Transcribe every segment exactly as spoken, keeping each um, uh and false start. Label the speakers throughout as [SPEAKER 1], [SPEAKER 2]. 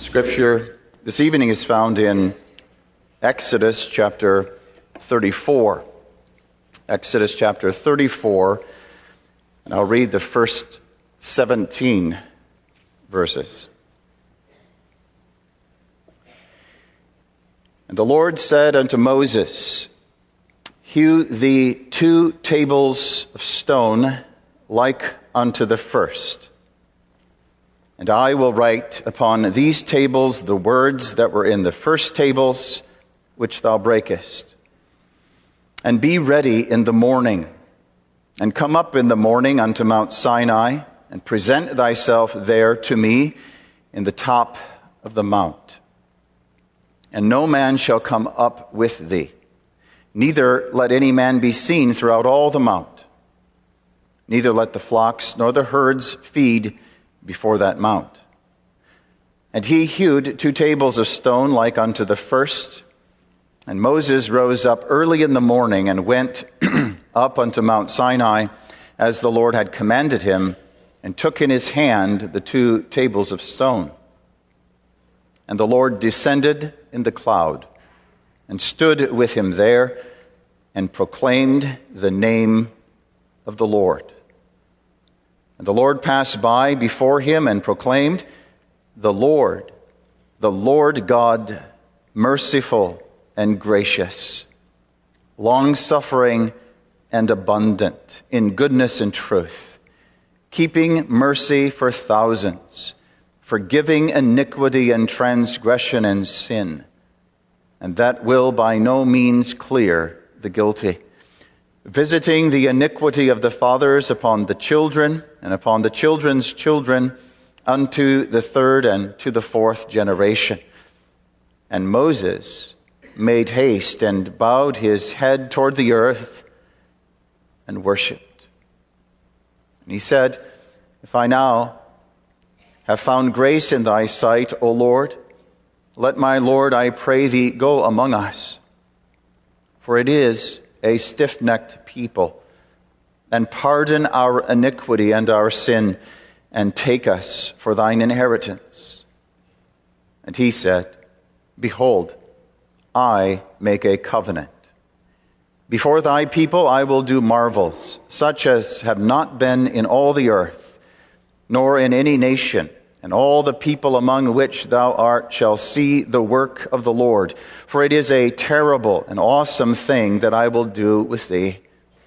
[SPEAKER 1] Scripture this evening is found in Exodus chapter thirty-four. Exodus chapter thirty-four, and I'll read the first seventeen verses. And the Lord said unto Moses, Hew thee two tables of stone like unto the first. And I will write upon these tables the words that were in the first tables which thou breakest. And be ready in the morning, and come up in the morning unto Mount Sinai, and present thyself there to me in the top of the mount. And no man shall come up with thee, neither let any man be seen throughout all the mount. Neither let the flocks nor the herds feed before that mount. And he hewed two tables of stone like unto the first. And Moses rose up early in the morning and went up unto Mount Sinai as the Lord had commanded him, and took in his hand the two tables of stone. And the Lord descended in the cloud, and stood with him there, and proclaimed the name of the Lord. And the Lord passed by before him and proclaimed, The Lord, the Lord God, merciful and gracious, long-suffering and abundant in goodness and truth, keeping mercy for thousands, forgiving iniquity and transgression and sin, and that will by no means clear the guilty, visiting the iniquity of the fathers upon the children and upon the children's children unto the third and to the fourth generation. And Moses made haste and bowed his head toward the earth and worshipped. And he said, If I now have found grace in thy sight, O Lord, let my Lord, I pray thee, go among us. For it is a stiff-necked people, and pardon our iniquity and our sin, and take us for thine inheritance. And he said, Behold, I make a covenant. Before thy people I will do marvels, such as have not been in all the earth, nor in any nation, and all the people among which thou art shall see the work of the Lord. For it is a terrible and awesome thing that I will do with thee.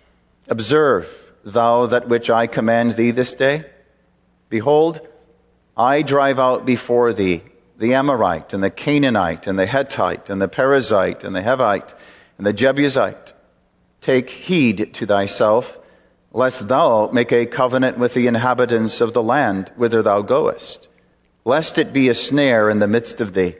[SPEAKER 1] Observe thou that which I command thee this day. Behold, I drive out before thee the Amorite, and the Canaanite, and the Hittite, and the Perizzite, and the Hivite, and the Jebusite. Take heed to thyself, lest thou make a covenant with the inhabitants of the land whither thou goest, lest it be a snare in the midst of thee.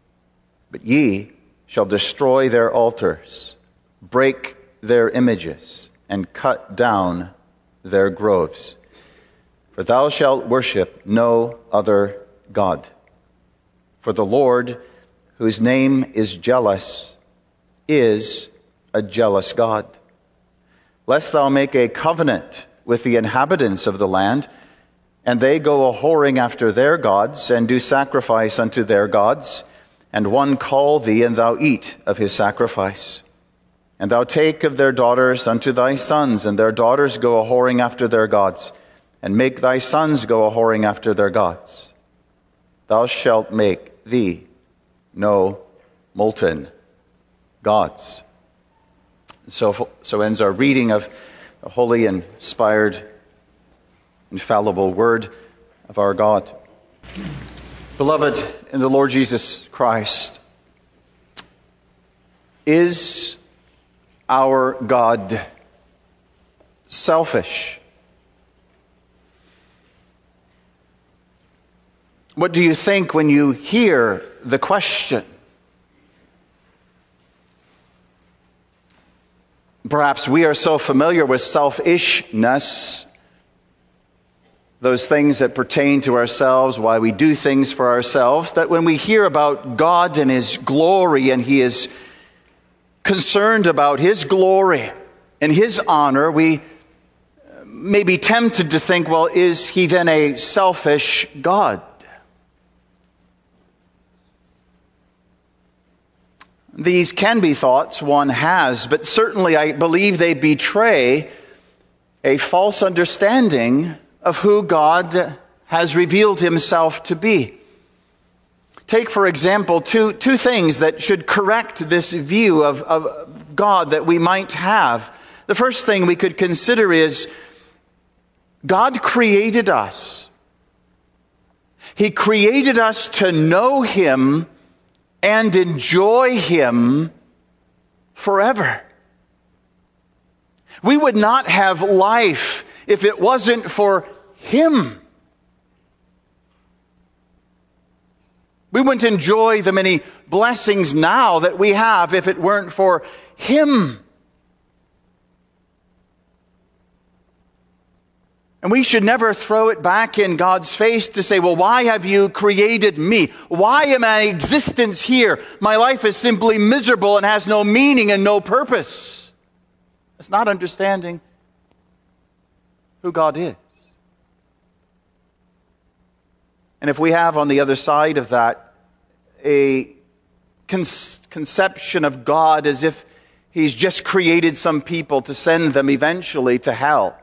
[SPEAKER 1] But ye shall destroy their altars, break their images, and cut down their groves. For thou shalt worship no other God. For the Lord, whose name is jealous, is a jealous God. Lest thou make a covenant with the inhabitants of the land, and they go a-whoring after their gods, and do sacrifice unto their gods, and one call thee, and thou eat of his sacrifice. And thou take of their daughters unto thy sons, and their daughters go a-whoring after their gods, and make thy sons go a-whoring after their gods. Thou shalt make thee no molten gods. So, so ends our reading of the holy, inspired, infallible word of our God. Beloved in the Lord Jesus Christ, is our God selfish? What do you think when you hear the question? Perhaps we are so familiar with selfishness, those things that pertain to ourselves, why we do things for ourselves, that when we hear about God and His glory, and He is concerned about His glory and His honor, we may be tempted to think, well, is He then a selfish God? These can be thoughts one has, but certainly I believe they betray a false understanding of who God has revealed himself to be. Take, for example, two, two things that should correct this view of, of God that we might have. The first thing we could consider is God created us. He created us to know him and enjoy him forever. We would not have life if it wasn't for him. We wouldn't enjoy the many blessings now that we have if it weren't for him. And we should never throw it back in God's face to say, well, why have you created me? Why am I in existence here? My life is simply miserable and has no meaning and no purpose. It's not understanding who God is. And if we have on the other side of that a con- conception of God as if he's just created some people to send them eventually to hell,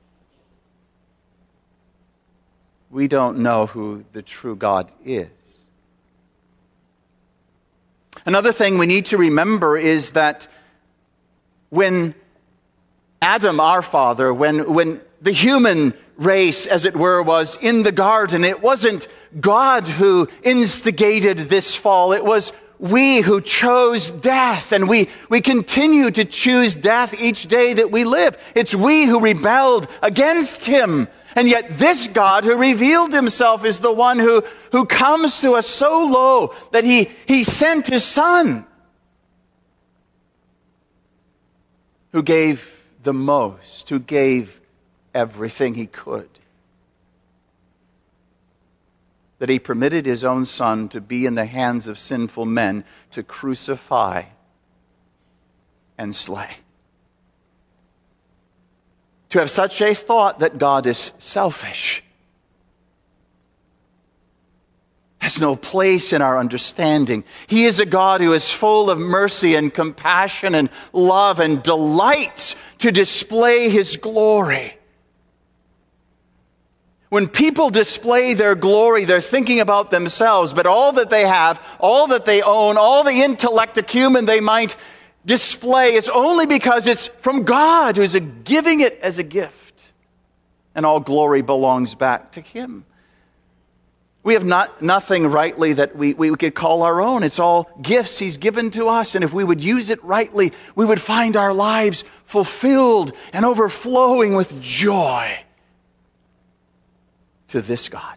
[SPEAKER 1] we don't know who the true God is. Another thing we need to remember is that when Adam, our father, when, when the human race, as it were, was in the garden, it wasn't God who instigated this fall. It was we who chose death, and we, we continue to choose death each day that we live. It's we who rebelled against him. And yet this God who revealed himself is the one who, who comes to us so low that he, he sent his Son, who gave the most, who gave everything he could. That he permitted his own Son to be in the hands of sinful men to crucify and slay. To have such a thought that God is selfish has no place in our understanding. He is a God who is full of mercy and compassion and love and delights to display his glory. When people display their glory, they're thinking about themselves, but all that they have, all that they own, all the intellect acumen they might display is only because it's from God who's giving it as a gift. And all glory belongs back to him. We have not nothing rightly that we, we could call our own. It's all gifts he's given to us. And if we would use it rightly, we would find our lives fulfilled and overflowing with joy to this God.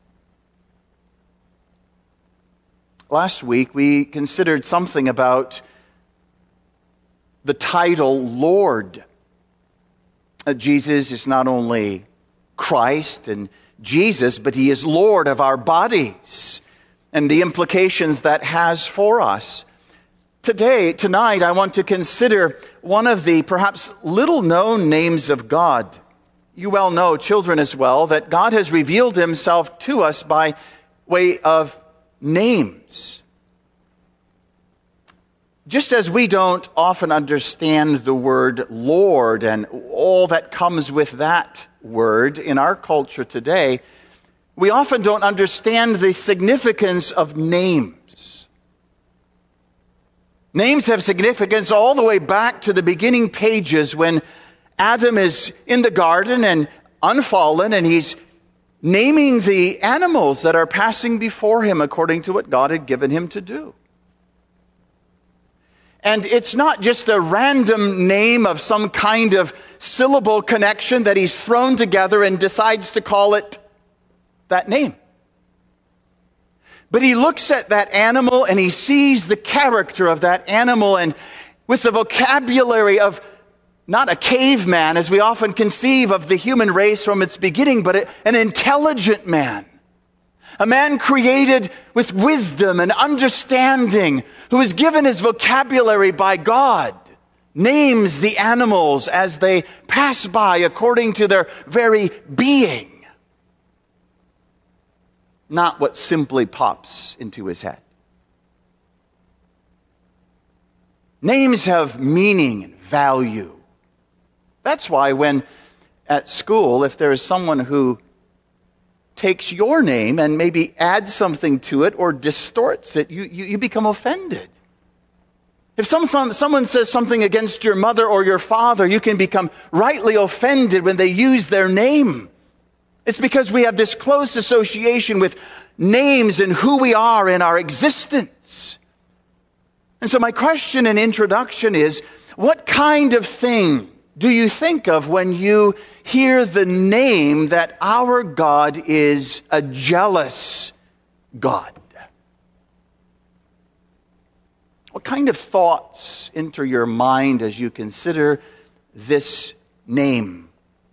[SPEAKER 1] Last week we considered something about the title Lord. Uh, Jesus is not only Christ and Jesus, but he is Lord of our bodies and the implications that has for us. Today, tonight, I want to consider one of the perhaps little known names of God. You well know, children as well, that God has revealed himself to us by way of names. Just as we don't often understand the word Lord and all that comes with that word in our culture today, we often don't understand the significance of names. Names have significance all the way back to the beginning pages when Adam is in the garden and unfallen, and he's naming the animals that are passing before him according to what God had given him to do. And it's not just a random name of some kind of syllable connection that he's thrown together and decides to call it that name. But he looks at that animal and he sees the character of that animal, and with the vocabulary of not a caveman as we often conceive of the human race from its beginning, but an intelligent man. A man created with wisdom and understanding, who is given his vocabulary by God, names the animals as they pass by according to their very being, not what simply pops into his head. Names have meaning and value. That's why when at school, if there is someone who takes your name and maybe adds something to it or distorts it, you, you, you become offended. If some, some, someone says something against your mother or your father, you can become rightly offended when they use their name. It's because we have this close association with names and who we are in our existence. And so my question and introduction is, what kind of thing do you think of when you hear the name that our God is a jealous God? What kind of thoughts enter your mind as you consider this name?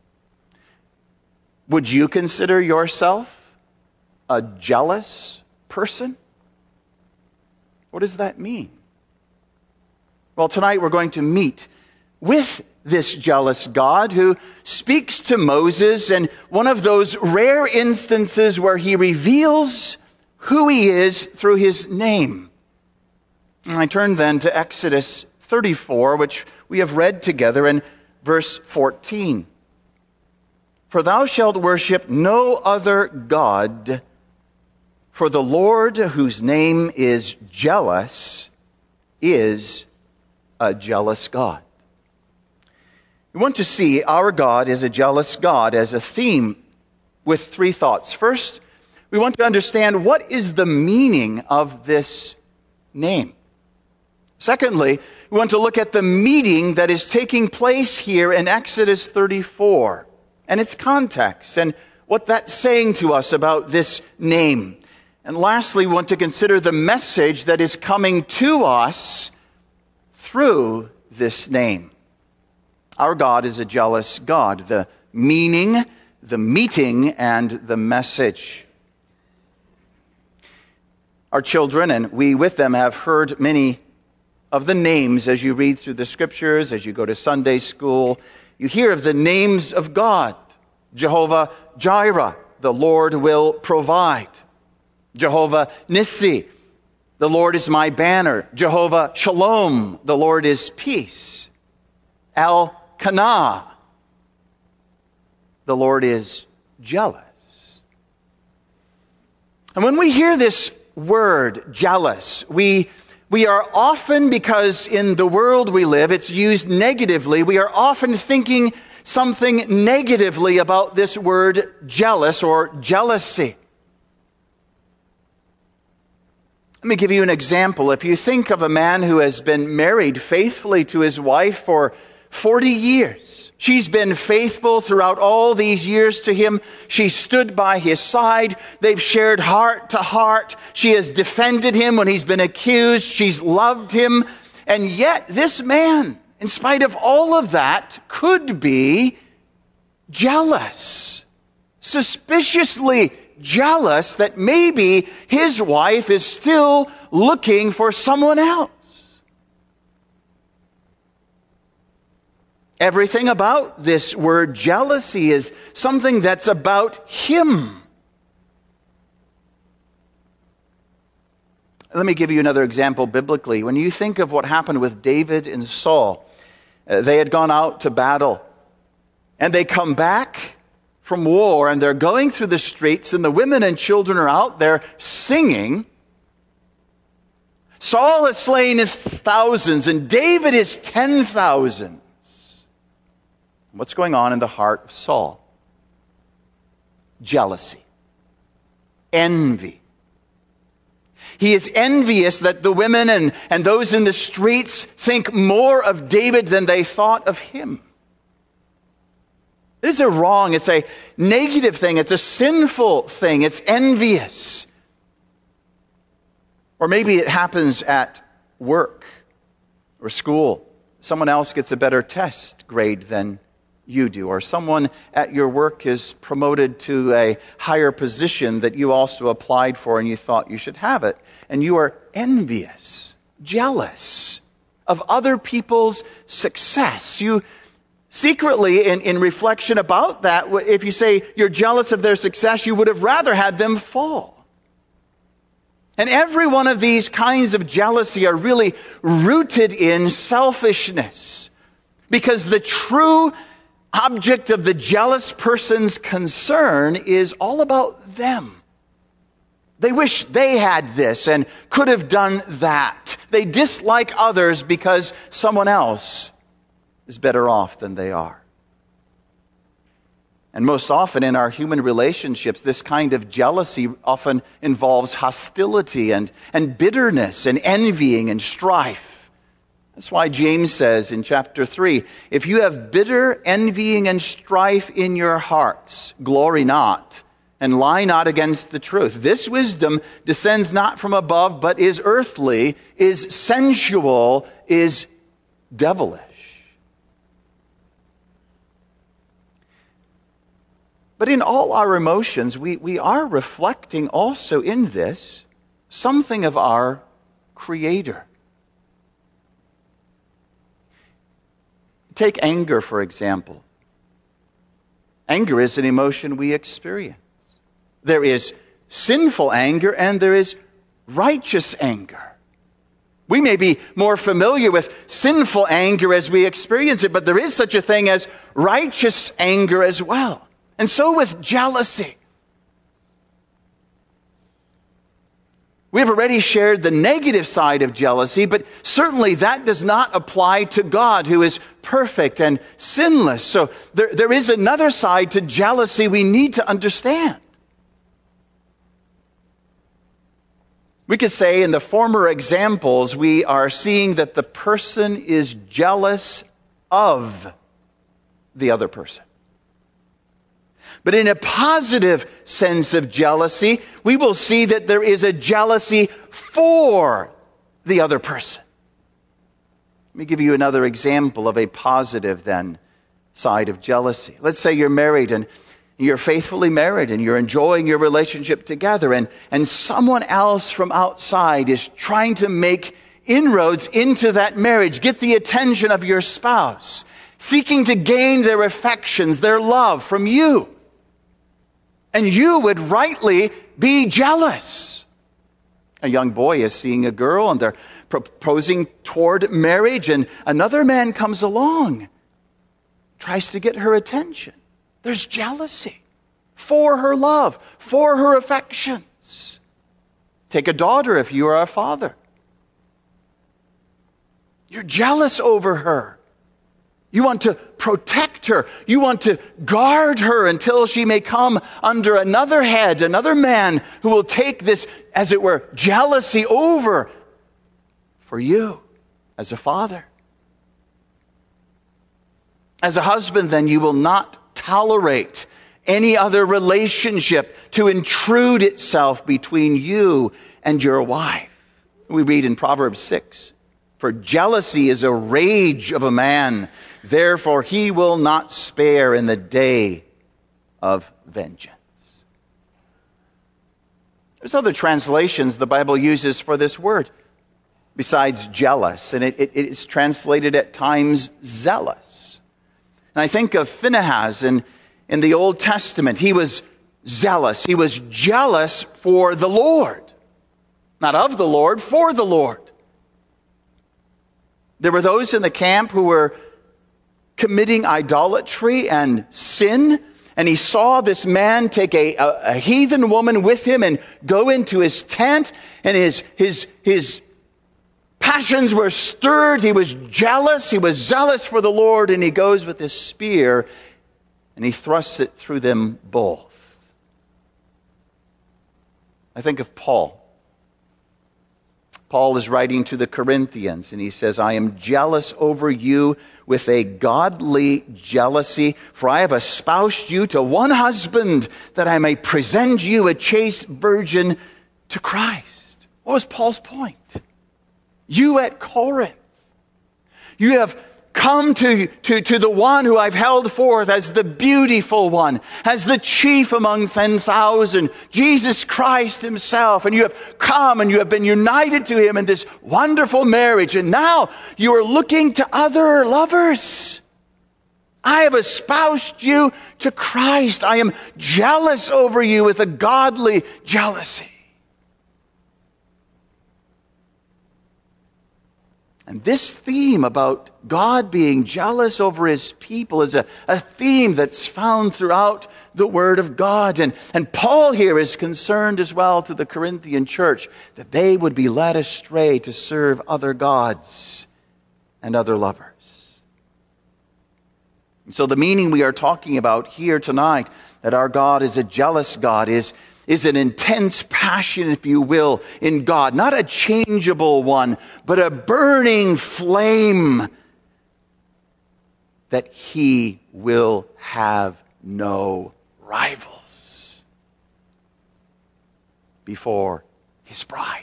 [SPEAKER 1] Would you consider yourself a jealous person? What does that mean? Well, tonight we're going to meet with this jealous God who speaks to Moses, and one of those rare instances where he reveals who he is through his name. And I turn then to Exodus thirty-four, which we have read together in verse fourteen. For thou shalt worship no other God, for the Lord, whose name is jealous, is a jealous God. We want to see our God is a jealous God as a theme with three thoughts. First, we want to understand what is the meaning of this name. Secondly, we want to look at the meeting that is taking place here in Exodus thirty-four and its context and what that's saying to us about this name. And lastly, we want to consider the message that is coming to us through this name. Our God is a jealous God. The meaning, the meeting, and the message. Our children, and we with them, have heard many of the names as you read through the scriptures, as you go to Sunday school. You hear of the names of God. Jehovah Jireh, the Lord will provide. Jehovah Nissi, the Lord is my banner. Jehovah Shalom, the Lord is peace. El-Kanah, the Lord is jealous. And when we hear this word, jealous, we We are often, because in the world we live, it's used negatively, we are often thinking something negatively about this word jealous or jealousy. Let me give you an example. If you think of a man who has been married faithfully to his wife for forty years. She's been faithful throughout all these years to him. She stood by his side. They've shared heart to heart. She has defended him when he's been accused. She's loved him. And yet this man, in spite of all of that, could be jealous. Suspiciously jealous that maybe his wife is still looking for someone else. Everything about this word jealousy is something that's about him. Let me give you another example biblically. When you think of what happened with David and Saul, uh, they had gone out to battle, and they come back from war, and they're going through the streets, and the women and children are out there singing. Saul has slain his thousands, and David is ten thousand. What's going on in the heart of Saul? Jealousy. Envy. He is envious that the women and, and those in the streets think more of David than they thought of him. It is a wrong, it's a negative thing, it's a sinful thing, it's envious. Or maybe it happens at work or school. Someone else gets a better test grade than you do, or someone at your work is promoted to a higher position that you also applied for and you thought you should have it. And you are envious, jealous of other people's success. You secretly, in, in reflection about that, if you say you're jealous of their success, you would have rather had them fall. And every one of these kinds of jealousy are really rooted in selfishness. Because the true object of the jealous person's concern is all about them. They wish they had this and could have done that. They dislike others because someone else is better off than they are. And most often in our human relationships, this kind of jealousy often involves hostility and, and bitterness and envying and strife. That's why James says in chapter three, if you have bitter envying and strife in your hearts, glory not and lie not against the truth. This wisdom descends not from above, but is earthly, is sensual, is devilish. But in all our emotions, we, we are reflecting also in this something of our Creator. Take anger, for example. Anger is an emotion we experience. There is sinful anger and there is righteous anger. We may be more familiar with sinful anger as we experience it, but there is such a thing as righteous anger as well. And so with jealousy. We have already shared the negative side of jealousy, but certainly that does not apply to God, who is perfect and sinless. So there, there is another side to jealousy we need to understand. We could say in the former examples, we are seeing that the person is jealous of the other person. But in a positive sense of jealousy, we will see that there is a jealousy for the other person. Let me give you another example of a positive then side of jealousy. Let's say you're married and you're faithfully married and you're enjoying your relationship together, and, and someone else from outside is trying to make inroads into that marriage, get the attention of your spouse, seeking to gain their affections, their love from you. And you would rightly be jealous. A young boy is seeing a girl and they're proposing toward marriage, and another man comes along, tries to get her attention. There's jealousy for her love, for her affections. Take a daughter if you are a father. You're jealous over her. You want to protect her. You want to guard her until she may come under another head, another man who will take this, as it were, jealousy over for you as a father. As a husband, then, you will not tolerate any other relationship to intrude itself between you and your wife. We read in Proverbs six, for jealousy is a rage of a man, therefore he will not spare in the day of vengeance. There's other translations the Bible uses for this word besides jealous, and it, it, it is translated at times zealous. And I think of Phinehas in, in the Old Testament. He was zealous. He was jealous for the Lord. Not of the Lord, for the Lord. There were those in the camp who were committing idolatry and sin, and he saw this man take a, a, a heathen woman with him and go into his tent, and his, his, his passions were stirred. He was jealous. He was zealous for the Lord, and he goes with his spear and he thrusts it through them both. I think of Paul. Paul is writing to the Corinthians, and he says, I am jealous over you with a godly jealousy, for I have espoused you to one husband, that I may present you a chaste virgin to Christ. What was Paul's point? You at Corinth, you have come to, to, to the one who I've held forth as the beautiful one, as the chief among ten thousand, Jesus Christ himself. And you have come and you have been united to him in this wonderful marriage. And now you are looking to other lovers. I have espoused you to Christ. I am jealous over you with a godly jealousy. And this theme about God being jealous over his people is a, a theme that's found throughout the Word of God. And, and Paul here is concerned as well to the Corinthian church that they would be led astray to serve other gods and other lovers. And so the meaning we are talking about here tonight, that our God is a jealous God, is is an intense passion, if you will, in God. Not a changeable one, but a burning flame that he will have no rivals before his bride.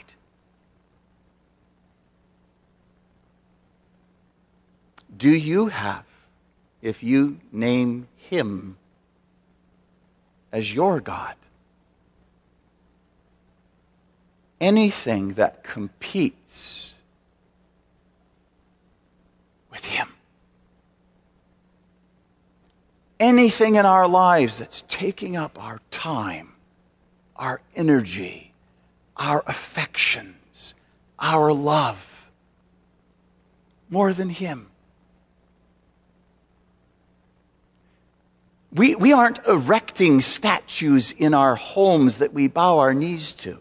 [SPEAKER 1] Do you have, if you name him as your God, anything that competes with him? Anything in our lives that's taking up our time, our energy, our affections, our love, more than him? We, we aren't erecting statues in our homes that we bow our knees to.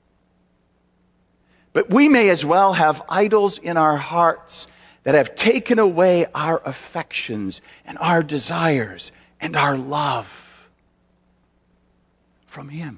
[SPEAKER 1] But we may as well have idols in our hearts that have taken away our affections and our desires and our love from him.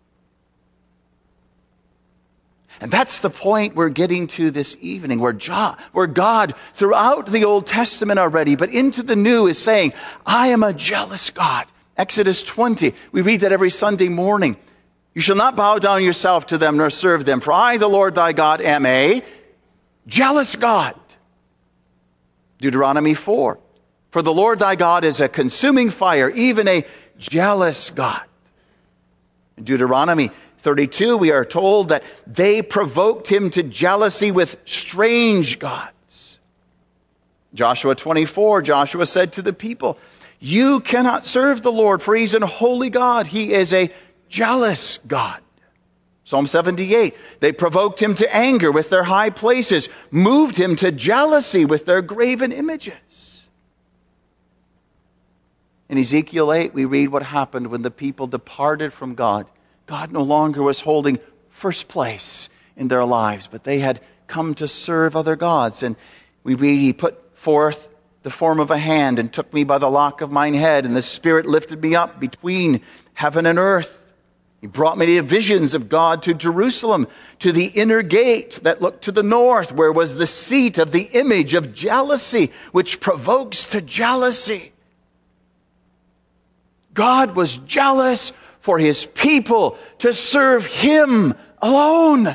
[SPEAKER 1] And that's the point we're getting to this evening, where God, throughout the Old Testament already, but into the New, is saying, I am a jealous God. Exodus twenty, we read that every Sunday morning. You shall not bow down yourself to them nor serve them, for I, the Lord thy God, am a jealous God. Deuteronomy four, for the Lord thy God is a consuming fire, even a jealous God. In Deuteronomy thirty-two, we are told that they provoked him to jealousy with strange gods. Joshua twenty-four, Joshua said to the people, you cannot serve the Lord, for he's an holy God. He is a jealous God. Psalm seventy-eight, they provoked him to anger with their high places, moved him to jealousy with their graven images. In Ezekiel eight, we read what happened when the people departed from God. God no longer was holding first place in their lives, but they had come to serve other gods. And we read, he put forth the form of a hand and took me by the lock of mine head, and the Spirit lifted me up between heaven and earth. He brought me to visions of God to Jerusalem, to the inner gate that looked to the north, where was the seat of the image of jealousy, which provokes to jealousy. God was jealous for his people to serve him alone,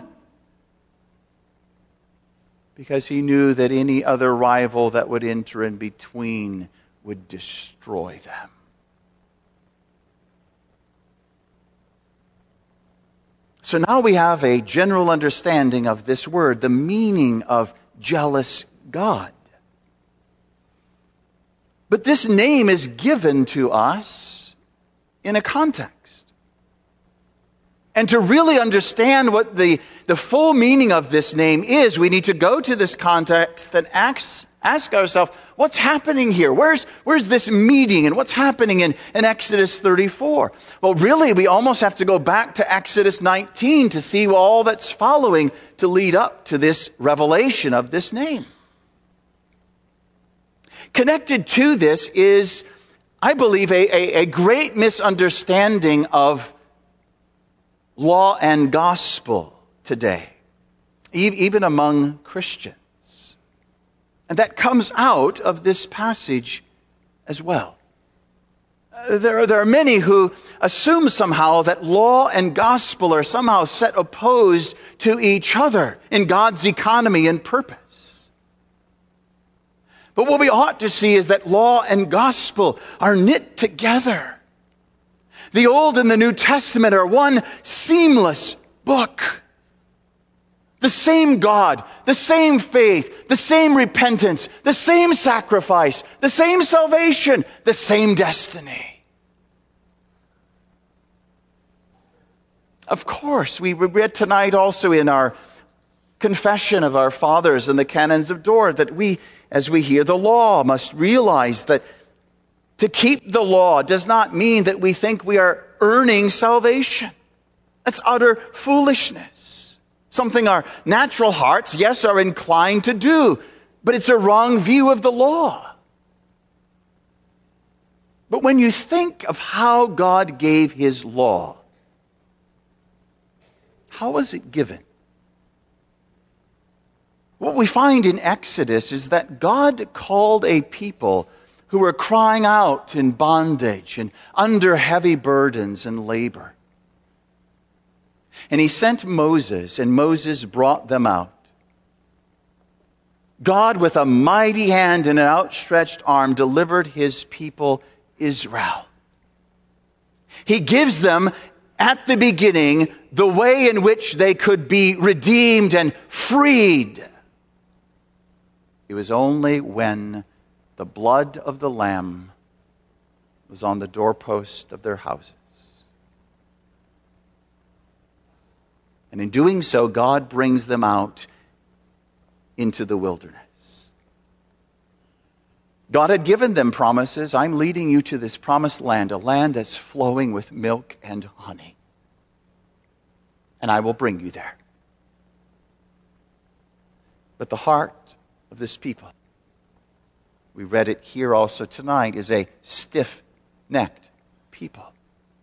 [SPEAKER 1] because he knew that any other rival that would enter in between would destroy them. So now we have a general understanding of this word, the meaning of jealous God. But this name is given to us in a context. And to really understand what the, the full meaning of this name is, we need to go to this context and ask, ask ourselves, what's happening here? Where's, where's this meeting and what's happening in, in Exodus thirty-four? Well, really, we almost have to go back to Exodus nineteen to see all that's following to lead up to this revelation of this name. Connected to this is, I believe, a, a, a great misunderstanding of law and gospel today, even among Christians. And that comes out of this passage as well. There are, there are many who assume somehow that law and gospel are somehow set opposed to each other in God's economy and purpose. But what we ought to see is that law and gospel are knit together. The Old and the New Testament are one seamless book. The same God, the same faith, the same repentance, the same sacrifice, the same salvation, the same destiny. Of course, we read tonight also in our confession of our fathers and the canons of Dort, that we, as we hear the law, must realize that to keep the law does not mean that we think we are earning salvation. That's utter foolishness. Something our natural hearts, yes, are inclined to do, but it's a wrong view of the law. But when you think of how God gave his law, how was it given? What we find in Exodus is that God called a people who were crying out in bondage and under heavy burdens and labor. And he sent Moses, and Moses brought them out. God, with a mighty hand and an outstretched arm, delivered his people Israel. He gives them at the beginning the way in which they could be redeemed and freed. It was only when the blood of the Lamb was on the doorpost of their houses. And in doing so, God brings them out into the wilderness. God had given them promises. I'm leading you to this promised land, a land that's flowing with milk and honey. And I will bring you there. But the heart of this people, we read it here also tonight, is a stiff-necked people.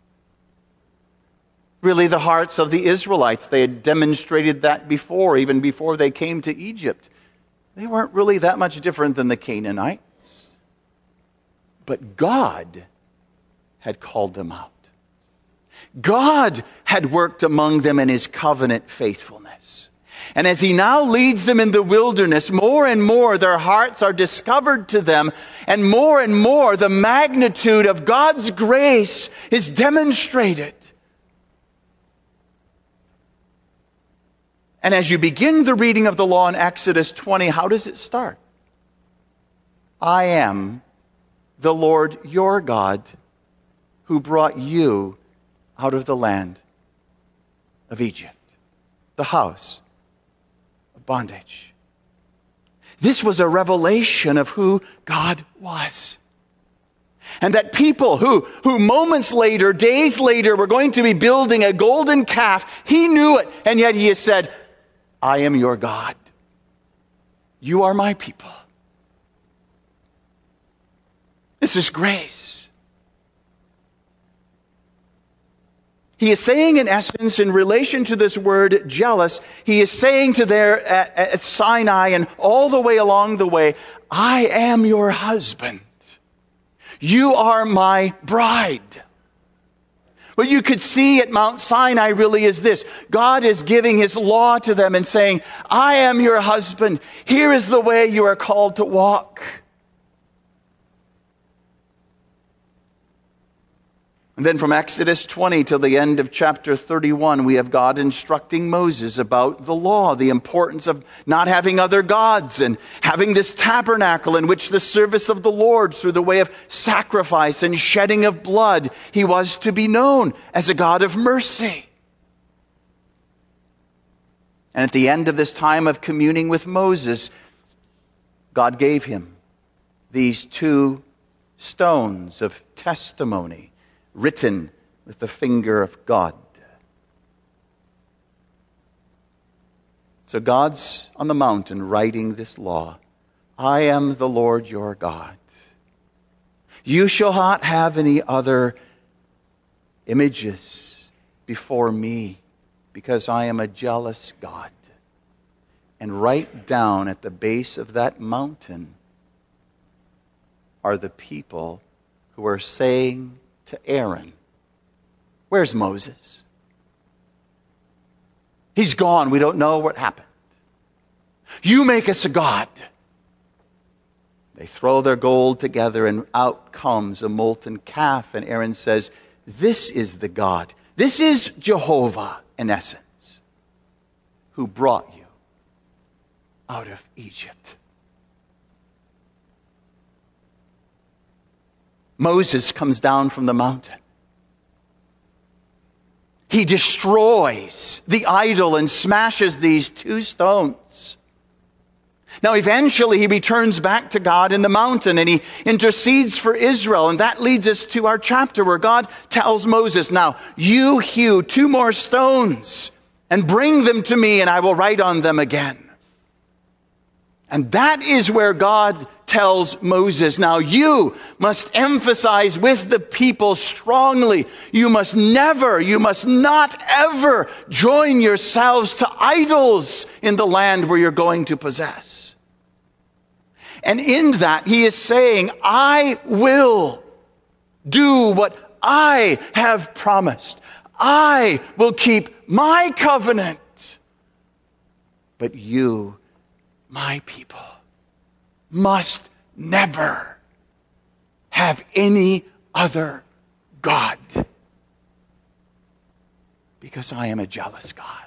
[SPEAKER 1] Really, the hearts of the Israelites, they had demonstrated that before, even before they came to Egypt. They weren't really that much different than the Canaanites. But God had called them out. God had worked among them in his covenant faithfulness. And as he now leads them in the wilderness, more and more their hearts are discovered to them, and more and more the magnitude of God's grace is demonstrated. And as you begin the reading of the law in Exodus twenty, how does it start? I am the Lord your God who brought you out of the land of Egypt, the house of bondage. This was a revelation of who God was. And that people who, who moments later, days later, were going to be building a golden calf, he knew it, and yet he has said, I am your God. You are my people. This is grace. He is saying, in essence, in relation to this word jealous, he is saying to there at, at Sinai and all the way along the way, I am your husband. You are my bride. What you could see at Mount Sinai really is this. God is giving his law to them and saying, I am your husband. Here is the way you are called to walk. And then from Exodus twenty till the end of chapter thirty-one, we have God instructing Moses about the law, the importance of not having other gods and having this tabernacle in which the service of the Lord through the way of sacrifice and shedding of blood, he was to be known as a God of mercy. And at the end of this time of communing with Moses, God gave him these two stones of testimony, written with the finger of God. So God's on the mountain writing this law. I am the Lord your God. You shall not have any other images before me, because I am a jealous God. And right down at the base of that mountain are the people who are saying to Aaron, where's Moses? He's gone. We don't know what happened. You make us a god. They throw their gold together and out comes a molten calf. And Aaron says, this is the God. This is Jehovah, in essence, who brought you out of Egypt. Moses comes down from the mountain. he destroys the idol and smashes these two stones. Now, eventually, he returns back to God in the mountain and he intercedes for Israel. And that leads us to our chapter where God tells Moses, now, you hew two more stones and bring them to me and I will write on them again. And that is where God tells Moses, now you must emphasize with the people strongly, you must never, you must not ever join yourselves to idols in the land where you're going to possess. And in that, he is saying, I will do what I have promised. I will keep my covenant. But you, my people, must never have any other God, because I am a jealous God.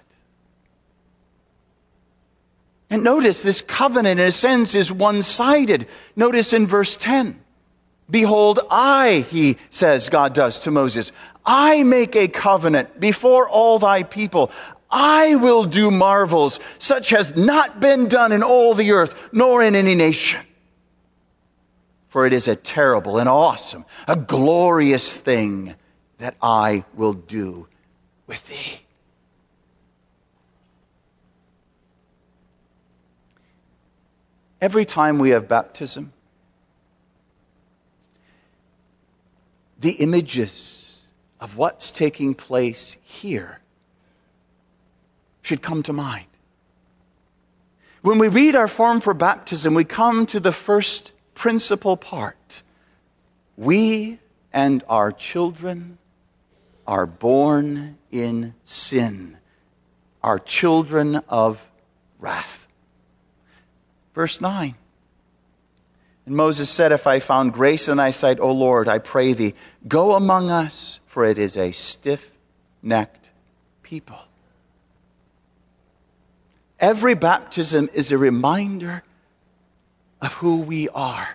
[SPEAKER 1] And notice this covenant in a sense is one-sided. Notice in verse ten. Behold, I, he says, God does to Moses, I make a covenant before all thy people. I will do marvels such as not been done in all the earth, nor in any nation. For it is a terrible and awesome, a glorious thing that I will do with thee. Every time we have baptism, the images of what's taking place here should come to mind. When we read our form for baptism, we come to the first principal part. We and our children are born in sin, are children of wrath. Verse nine. And Moses said, if I found grace in thy sight, O Lord, I pray thee, go among us, for it is a stiff-necked people. Every baptism is a reminder of who we are.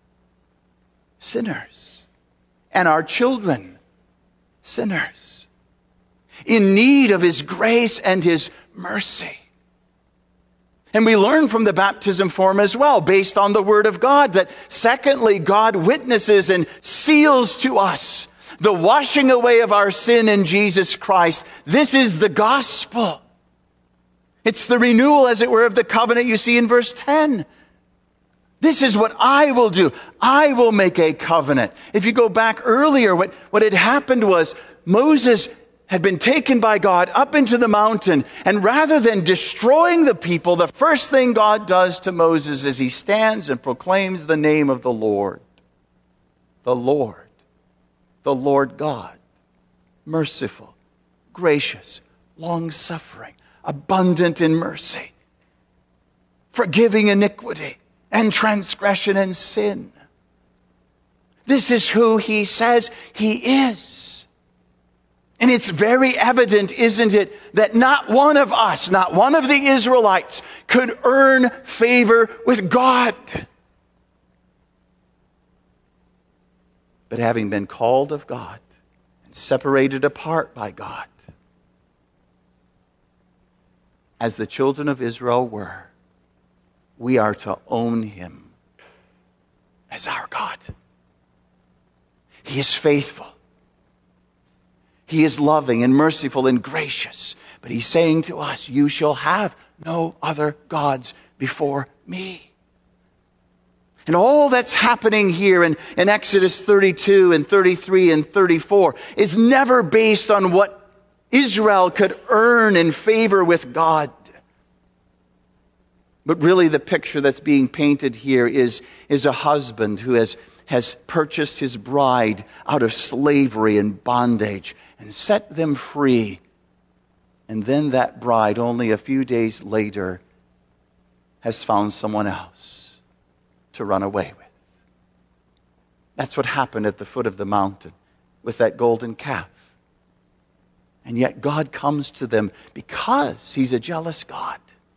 [SPEAKER 1] Sinners. And our children, sinners. In need of his grace and his mercy. And we learn from the baptism form as well, based on the Word of God, that secondly, God witnesses and seals to us the washing away of our sin in Jesus Christ. This is the gospel. It's the renewal, as it were, of the covenant you see in verse ten. This is what I will do. I will make a covenant. If you go back earlier, what, what had happened was Moses had been taken by God up into the mountain. And rather than destroying the people, the first thing God does to Moses is he stands and proclaims the name of the Lord. The Lord. The Lord God. Merciful, gracious, long-suffering, abundant in mercy, forgiving iniquity and transgression and sin. This is who he says he is. And it's very evident, isn't it, that not one of us, not one of the Israelites could earn favor with God. But having been called of God and separated apart by God, as the children of Israel were, we are to own him as our God. He is faithful. He is loving and merciful and gracious. But he's saying to us, you shall have no other gods before me. And all that's happening here in, in Exodus thirty-two and thirty-three and thirty-four is never based on what Israel could earn in favor with God. But really the picture that's being painted here is, is a husband who has, has purchased his bride out of slavery and bondage and set them free. And then that bride, only a few days later, has found someone else to run away with. That's what happened at the foot of the mountain with that golden calf. And yet God comes to them because he's a jealous God.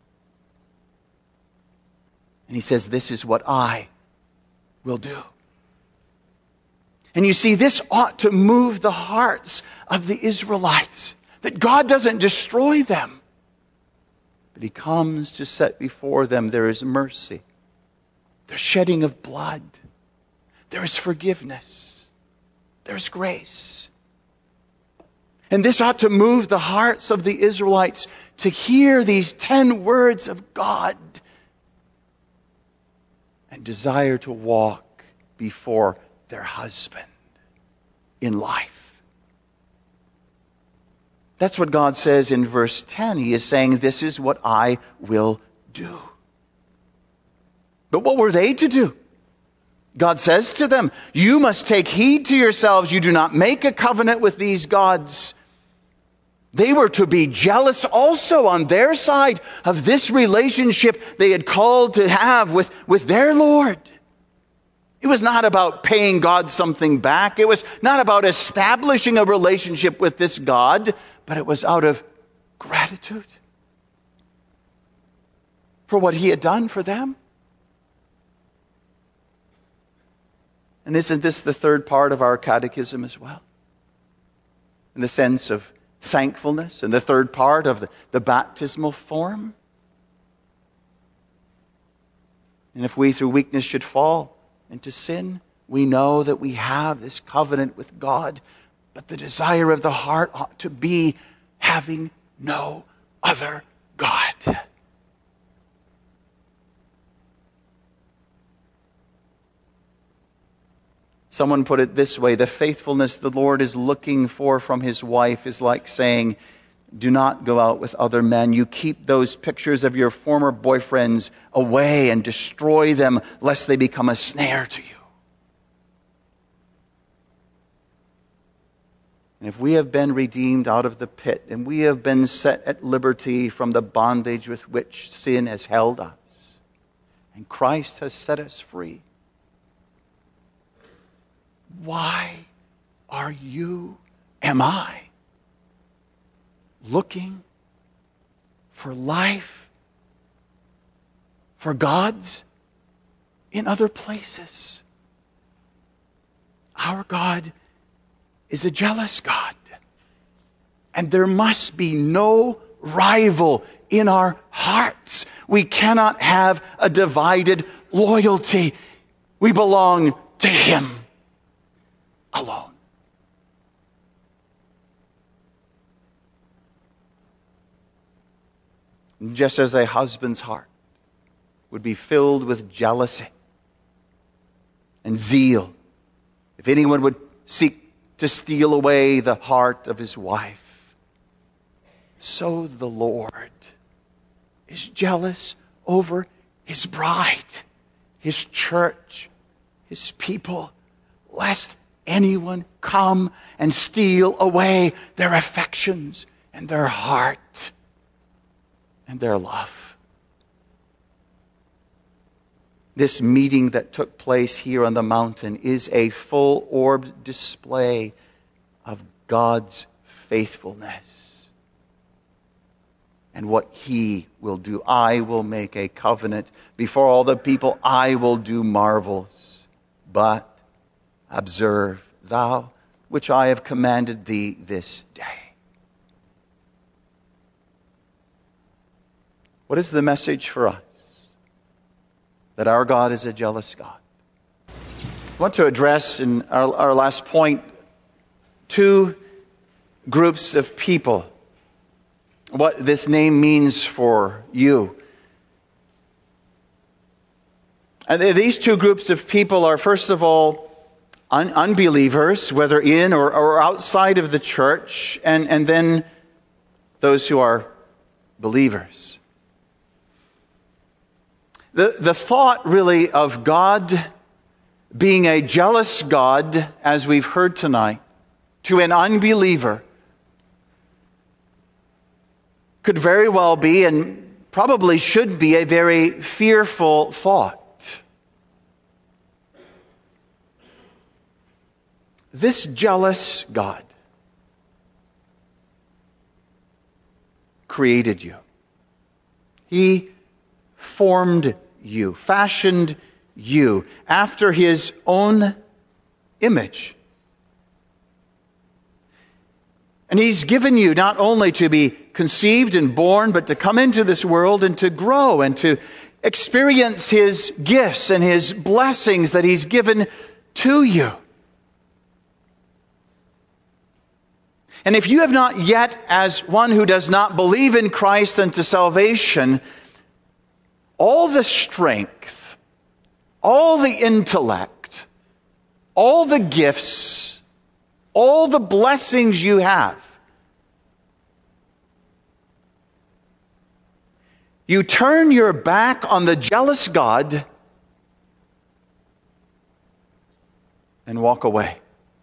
[SPEAKER 1] And he says, this is what I will do. And you see, this ought to move the hearts of the Israelites. That God doesn't destroy them, but he comes to set before them there is mercy, there's shedding of blood, there is forgiveness, there's grace. And this ought to move the hearts of the Israelites to hear these ten words of God and desire to walk before their husband in life. That's what God says in verse ten. He is saying, this is what I will do. But what were they to do? God says to them, you must take heed to yourselves. You do not make a covenant with these gods. They were to be jealous also on their side of this relationship they had called to have with, with their Lord. It was not about paying God something back. It was not about establishing a relationship with this God, but it was out of gratitude for what he had done for them. And isn't this the third part of our catechism as well? In the sense of thankfulness, and the third part of the, the baptismal form. And if we through weakness should fall into sin, we know that we have this covenant with God, but the desire of the heart ought to be having no other God. Someone put it this way: the faithfulness the Lord is looking for from his wife is like saying, do not go out with other men. You keep those pictures of your former boyfriends away and destroy them, lest they become a snare to you. And if we have been redeemed out of the pit, and we have been set at liberty from the bondage with which sin has held us, and Christ has set us free, why are you, am I, looking for life, for gods in other places? Our God is a jealous God. And there must be no rival in our hearts. We cannot have a divided loyalty. We belong to him alone. Just as a husband's heart would be filled with jealousy and zeal if anyone would seek to steal away the heart of his wife, so the Lord is jealous over his bride, his church, his people, lest anyone come and steal away their affections and their heart and their love. This meeting that took place here on the mountain is a full-orbed display of God's faithfulness and what he will do. I will make a covenant before all the people. I will do marvels. But observe thou which I have commanded thee this day. What is the message for us? That our God is a jealous God. I want to address in our, our last point two groups of people. What this name means for you. And these two groups of people are, first of all, un- unbelievers, whether in or, or outside of the church, and, and then those who are believers. The, the thought really of God being a jealous God, as we've heard tonight, to an unbeliever could very well be, and probably should be, a very fearful thought. This jealous God created you. He formed you, fashioned you after his own image. And he's given you not only to be conceived and born, but to come into this world and to grow and to experience his gifts and his blessings that he's given to you. And if you have not yet, as one who does not believe in Christ unto salvation, all the strength, all the intellect, all the gifts, all the blessings you have, you turn your back on the jealous God and walk away.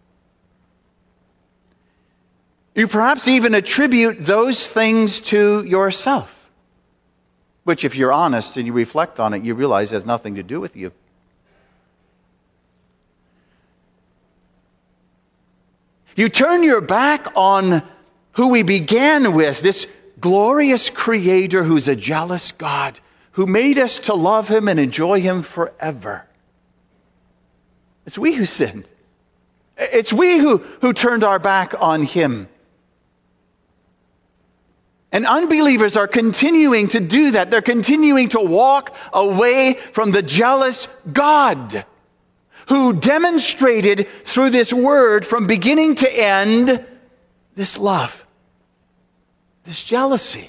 [SPEAKER 1] You perhaps even attribute those things to yourself, which if you're honest and you reflect on it, you realize has nothing to do with you. You turn your back on who we began with, this glorious Creator who's a jealous God, who made us to love him and enjoy him forever. It's we who sinned. It's we who, who turned our back on him. And unbelievers are continuing to do that. They're continuing to walk away from the jealous God who demonstrated through this word from beginning to end this love, this jealousy.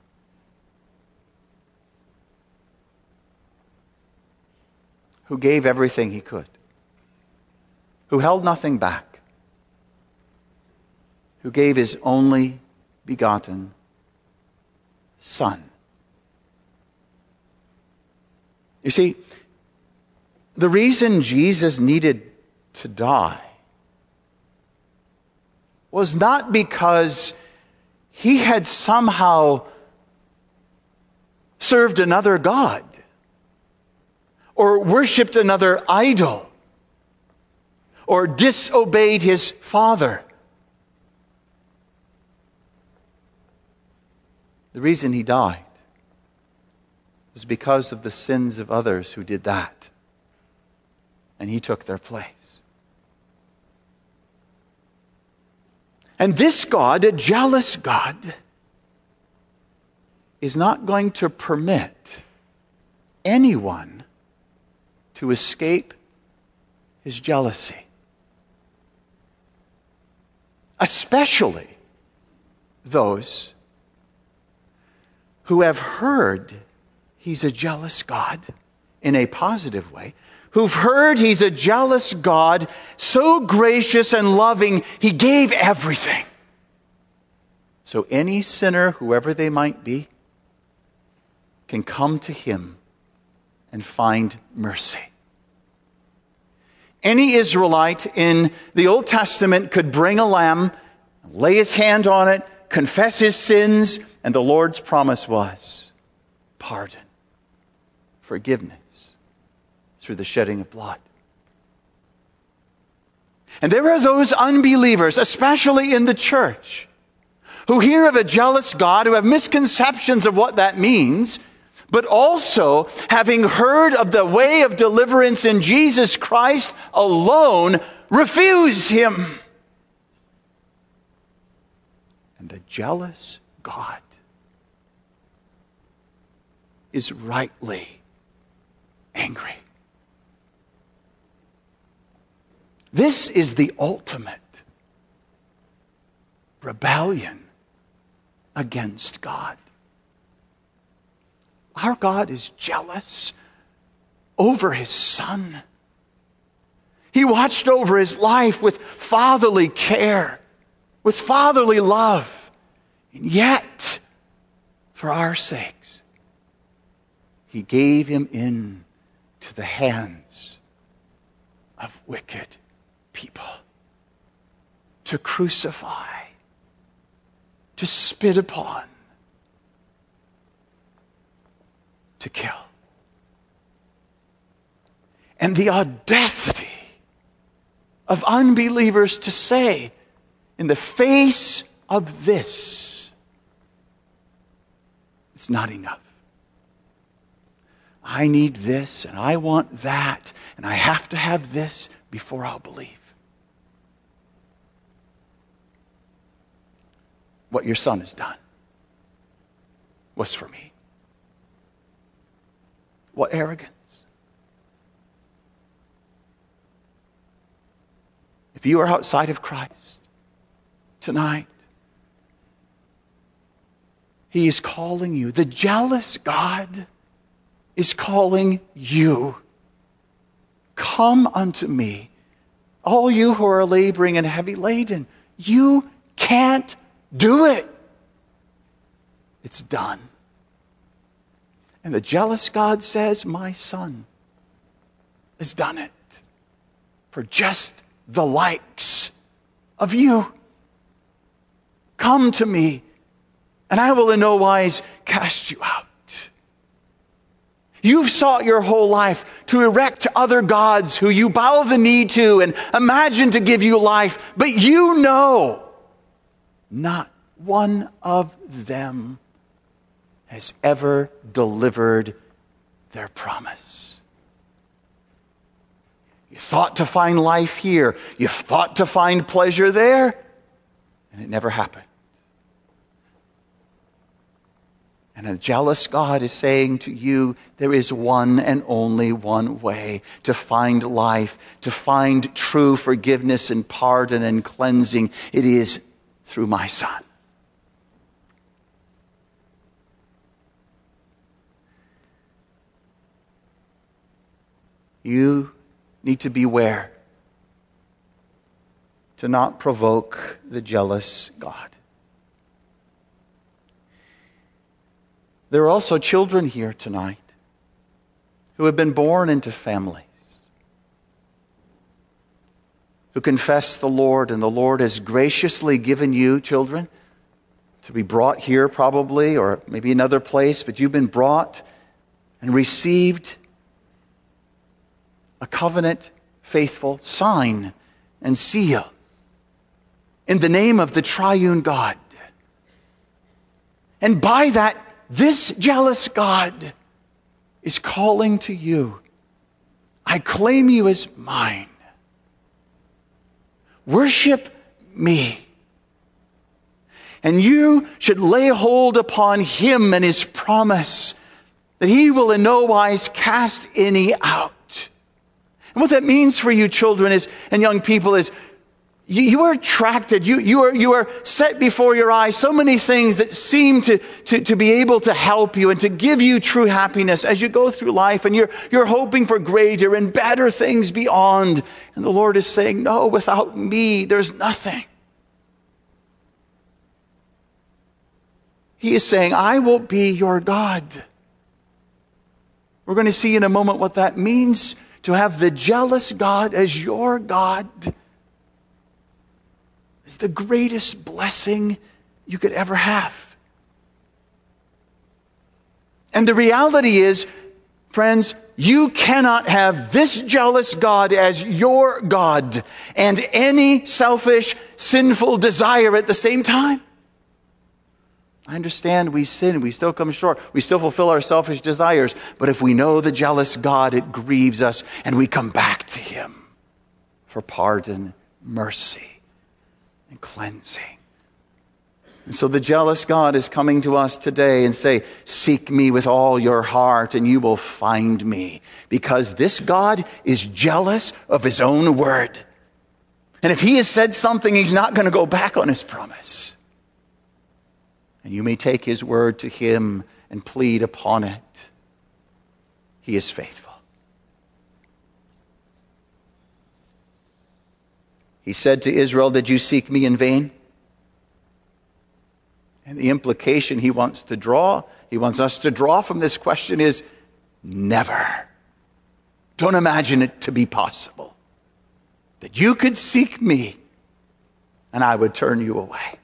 [SPEAKER 1] Who gave everything he could, who held nothing back, who gave his only begotten Son. You see, the reason Jesus needed to die was not because he had somehow served another god or worshipped another idol or disobeyed his Father. The reason he died was because of the sins of others who did that. And he took their place. And this God, a jealous God, is not going to permit anyone to escape his jealousy. Especially those who have heard he's a jealous God in a positive way, who've heard he's a jealous God, so gracious and loving, he gave everything. So any sinner, whoever they might be, can come to him and find mercy. Any Israelite in the Old Testament could bring a lamb, lay his hand on it, confess his sins, and the Lord's promise was pardon, forgiveness through the shedding of blood. And there are those unbelievers, especially in the church, who hear of a jealous God, who have misconceptions of what that means, but also, having heard of the way of deliverance in Jesus Christ alone, refuse him. And the jealous God is rightly angry. This is the ultimate rebellion against God. Our God is jealous over his Son. He watched over his life with fatherly care, with fatherly love. And yet, for our sakes, he gave him in to the hands of wicked people to crucify, to spit upon, to kill. And the audacity of unbelievers to say, in the face of this, it's not enough. I need this and I want that and I have to have this before I'll believe. what your son has done was for me. What arrogance. If you are outside of Christ tonight, he is calling you. The jealous God is calling you. Come unto me, all you who are laboring and heavy laden. You can't do it. It's done. And the jealous God says, my son has done it for just the likes of you. Come to me, and I will in no wise cast you out. You've sought your whole life to erect other gods who you bow the knee to and imagine to give you life, but you know not one of them has ever delivered their promise. You thought to find life here. You thought to find pleasure there, and it never happened. And a jealous God is saying to you, there is one and only one way to find life, to find true forgiveness and pardon and cleansing. It is through my son. You need to beware to not provoke the jealous God. There are also children here tonight who have been born into families, who confess the Lord, and the Lord has graciously given you children to be brought here probably, or maybe another place, but you've been brought and received a covenant faithful sign and seal in the name of the triune God. And by that, this jealous God is calling to you, I claim you as mine. Worship me. And you should lay hold upon him and his promise that he will in no wise cast any out. And what that means for you children is, and young people is, you, you are attracted, you, you, are, you are set before your eyes so many things that seem to, to, to be able to help you and to give you true happiness as you go through life, and you're, you're hoping for greater and better things beyond. And the Lord is saying, no, without me, there's nothing. He is saying, I will be your God. We're going to see in a moment what that means to have the jealous God as your God. Is the greatest blessing you could ever have. And the reality is, friends, you cannot have this jealous God as your God and any selfish, sinful desire at the same time. I understand we sin, we still come short, we still fulfill our selfish desires, but if we know the jealous God, it grieves us, and we come back to him for pardon, mercy, and cleansing. And so the jealous God is coming to us today and say, seek me with all your heart and you will find me. Because this God is jealous of his own word. And if he has said something, he's not going to go back on his promise. And you may take his word to him and plead upon it. He is faithful. He said to Israel, did you seek me in vain? And the implication he wants to draw, he wants us to draw from this question is, never. Don't imagine it to be possible that you could seek me and I would turn you away.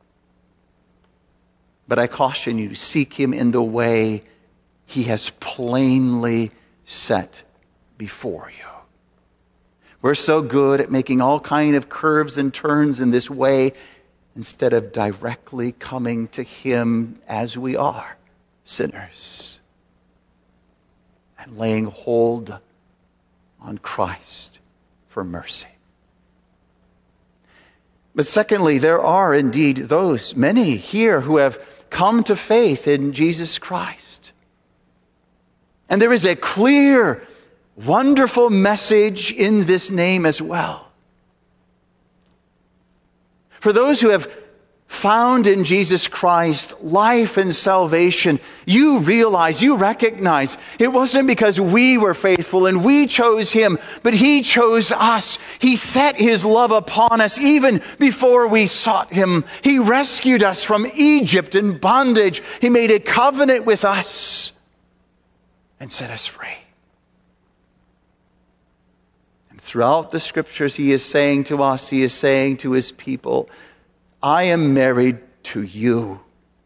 [SPEAKER 1] But I caution you, seek him in the way he has plainly set before you. We're so good at making all kind of curves and turns in this way instead of directly coming to him as we are, sinners, and laying hold on Christ for mercy. But secondly, there are indeed those, many here, who have come to faith in Jesus Christ. And there is a clear, wonderful message in this name as well. For those who have found in Jesus Christ life and salvation, you realize, you recognize, it wasn't because we were faithful and we chose Him, but He chose us. He set His love upon us even before we sought Him. He rescued us from Egypt and bondage. He made a covenant with us and set us free. And throughout the Scriptures, He is saying to us, He is saying to His people, I am married to you.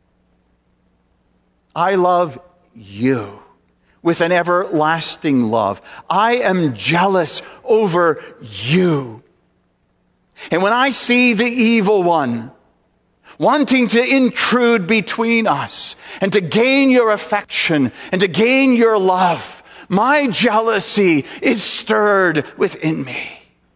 [SPEAKER 1] I love you with an everlasting love. I am jealous over you. And when I see the evil one wanting to intrude between us and to gain your affection and to gain your love, my jealousy is stirred within me.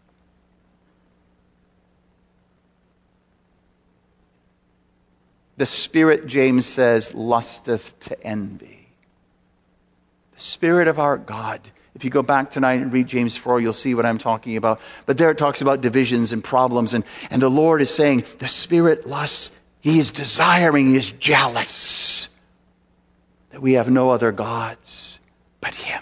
[SPEAKER 1] The Spirit, James says, lusteth to envy. The Spirit of our God. If you go back tonight and read James four, you'll see what I'm talking about. But there it talks about divisions and problems. And, and the Lord is saying, the Spirit lusts. He is desiring, He is jealous that we have no other gods but Him.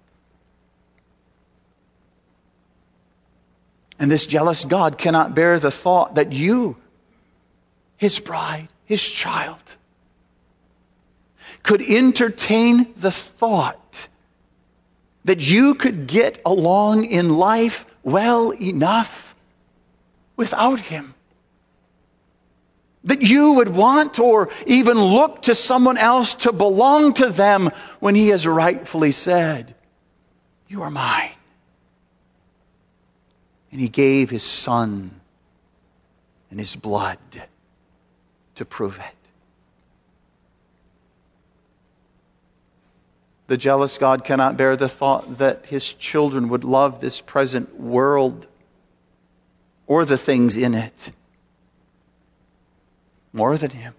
[SPEAKER 1] And this jealous God cannot bear the thought that you, His bride, His child, could entertain the thought that you could get along in life well enough without Him. That you would want or even look to someone else to belong to them when He has rightfully said, you are mine. And He gave His Son and His blood to prove it. The jealous God cannot bear the thought that His children would love this present world or the things in it more than Him.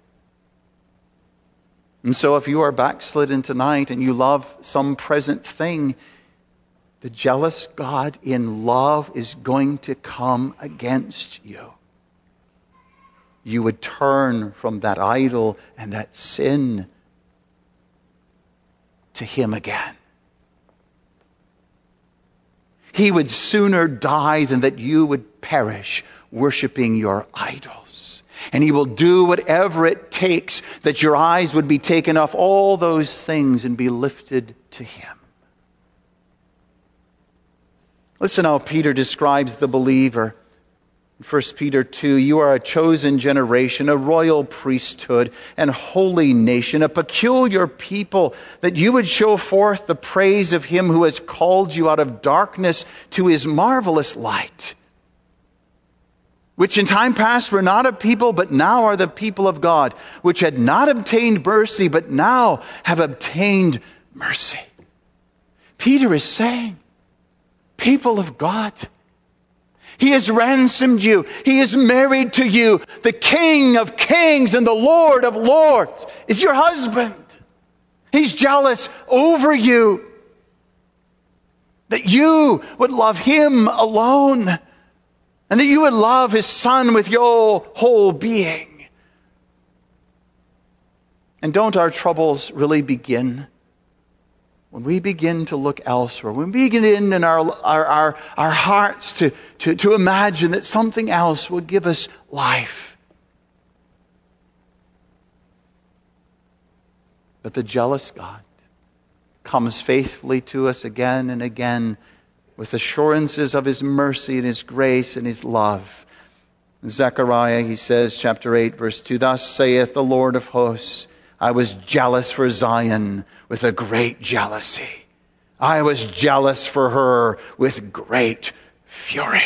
[SPEAKER 1] And so if you are backslidden tonight and you love some present thing, the jealous God in love is going to come against you. You would turn from that idol and that sin to Him again. He would sooner die than that you would perish worshiping your idols. And He will do whatever it takes that your eyes would be taken off all those things and be lifted to Him. Listen how Peter describes the believer. First Peter two, you are a chosen generation, a royal priesthood, and holy nation, a peculiar people, that you would show forth the praise of Him who has called you out of darkness to His marvelous light, which in time past were not a people, but now are the people of God, which had not obtained mercy, but now have obtained mercy. Peter is saying, people of God, He has ransomed you. He is married to you. The King of kings and the Lord of lords is your husband. He's jealous over you, that you would love Him alone and that you would love His Son with your whole being. And don't our troubles really begin when we begin to look elsewhere, when we begin in our, our, our, our hearts to, to, to imagine that something else will give us life? But the jealous God comes faithfully to us again and again with assurances of His mercy and His grace and His love. In Zechariah, he says, chapter eight, verse two, thus saith the Lord of hosts, I was jealous for Zion with a great jealousy. I was jealous for her with great fury.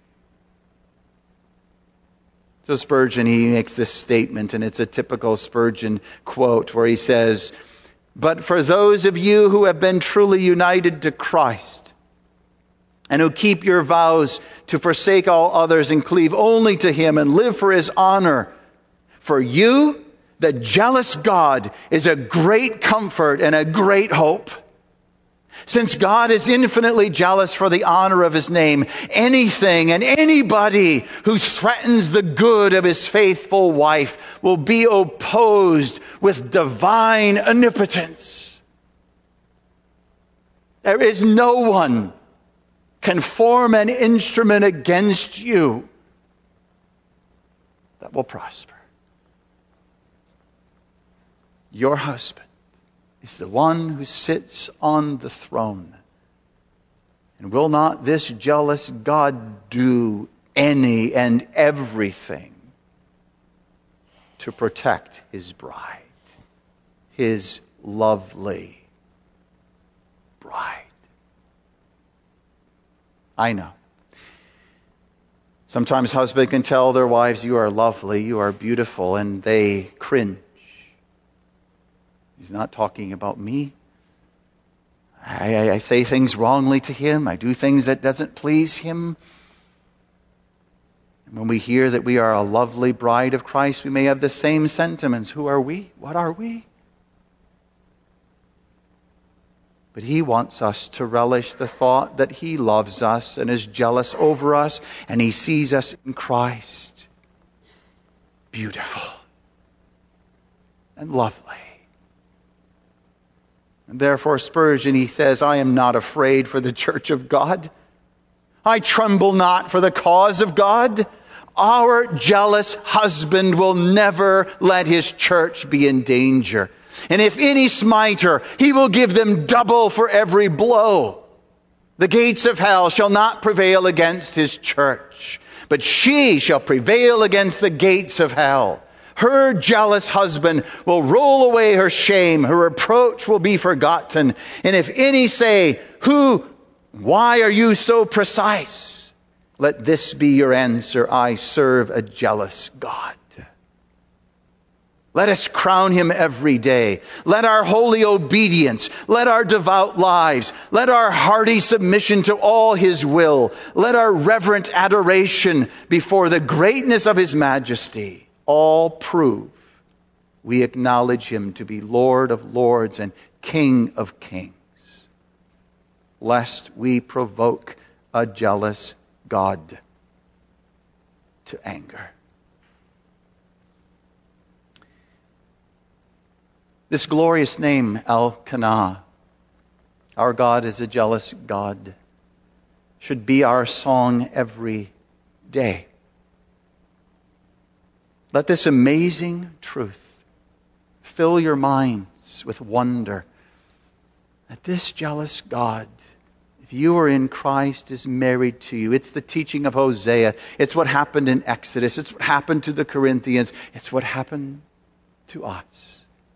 [SPEAKER 1] So Spurgeon, he makes this statement, and it's a typical Spurgeon quote where he says, but for those of you who have been truly united to Christ and who keep your vows to forsake all others and cleave only to him and live for his honor. For you, the jealous God, is a great comfort and a great hope. Since God is infinitely jealous for the honor of his name, anything and anybody who threatens the good of his faithful wife will be opposed with divine omnipotence. There is no one can form an instrument against you that will prosper. Your husband is the one who sits on the throne. And will not this jealous God do any and everything to protect his bride, his lovely bride? I know. Sometimes husbands can tell their wives, you are lovely, you are beautiful, and they cringe. He's not talking about me. I, I, I say things wrongly to him. I do things that doesn't please him. And when we hear that we are a lovely bride of Christ, we may have the same sentiments. Who are we? What are we? But he wants us to relish the thought that he loves us and is jealous over us, and he sees us in Christ. Beautiful and lovely. And therefore, Spurgeon, he says, I am not afraid for the church of God. I tremble not for the cause of God. Our jealous husband will never let his church be in danger. And if any smite her, he will give them double for every blow. The gates of hell shall not prevail against his church, but she shall prevail against the gates of hell. Her jealous husband will roll away her shame. Her reproach will be forgotten. And if any say, who, why are you so precise? Let this be your answer. I serve a jealous God. Let us crown him every day. Let our holy obedience, let our devout lives, let our hearty submission to all his will, let our reverent adoration before the greatness of his majesty all prove we acknowledge him to be Lord of lords and King of kings, lest we provoke a jealous God to anger. This glorious name, Elkanah, our God is a jealous God, should be our song every day. Let this amazing truth fill your minds with wonder that this jealous God, if you are in Christ, is married to you. It's the teaching of Hosea. It's what happened in Exodus. It's what happened to the Corinthians. It's what happened to us.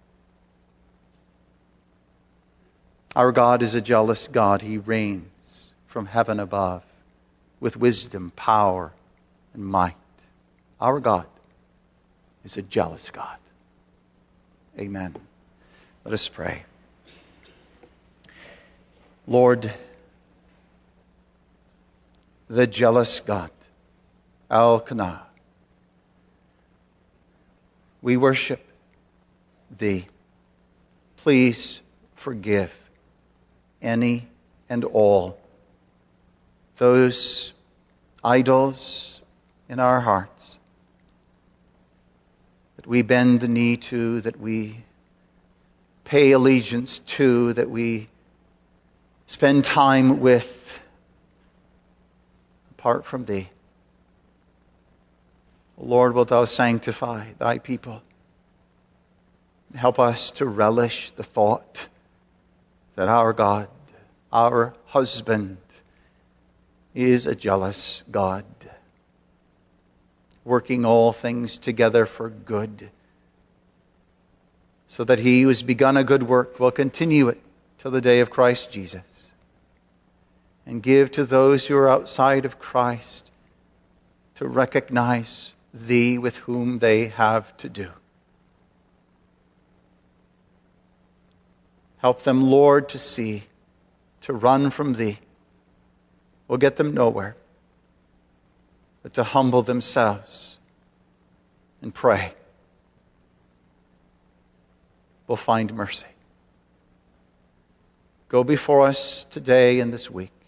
[SPEAKER 1] Our God is a jealous God. He reigns from heaven above with wisdom, power, and might. Our God is a jealous God. Amen. Let us pray. Lord, the jealous God, Elkanah, we worship thee. Please forgive any and all those idols in our hearts that we bend the knee to, that we pay allegiance to, that we spend time with apart from thee. Lord, wilt thou sanctify thy people? Help us to relish the thought that our God, our husband, is a jealous God, working all things together for good, so that he who has begun a good work will continue it till the day of Christ Jesus, and give to those who are outside of Christ to recognize thee with whom they have to do. Help them, Lord, to see, to run from thee, will get them nowhere but to humble themselves and pray. We'll find mercy. Go before us today and this week.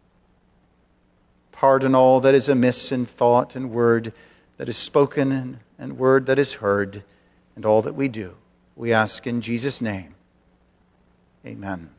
[SPEAKER 1] Pardon all that is amiss in thought and word that is spoken and, and word that is heard, and all that we do. We ask in Jesus' name. Amen.